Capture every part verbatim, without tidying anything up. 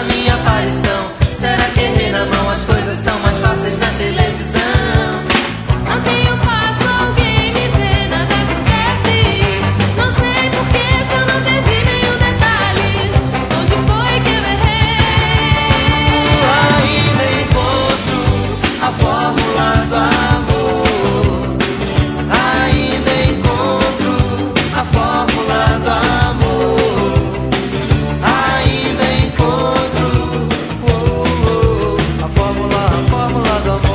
minha aparição. Será que errei na mão? As coisas são mais fáceis na televisão. Mantenho o passo, alguém me vê, nada acontece. Não sei porquê, se eu não perdi nenhum detalhe. Onde foi que eu errei? Ainda encontro a fórmula do amor. Ainda encontro a fórmula do amor. Ainda encontro oh, oh, a fórmula, a fórmula do amor.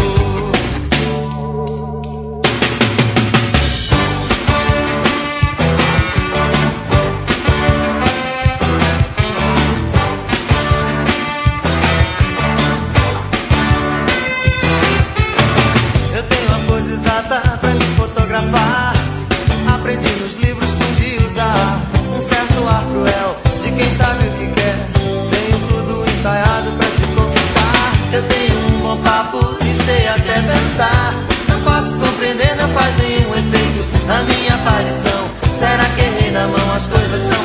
Eu tenho a pose exata pra me fotografar. Aprendi nos livros pude usar um certo ar cruel de quem sabe o que quer. Tenho tudo ensaiado pra te conquistar. Eu tenho um bom papo e sei até dançar. Não posso compreender, não faz nenhum efeito a minha aparição. Será que errei na mão? As coisas são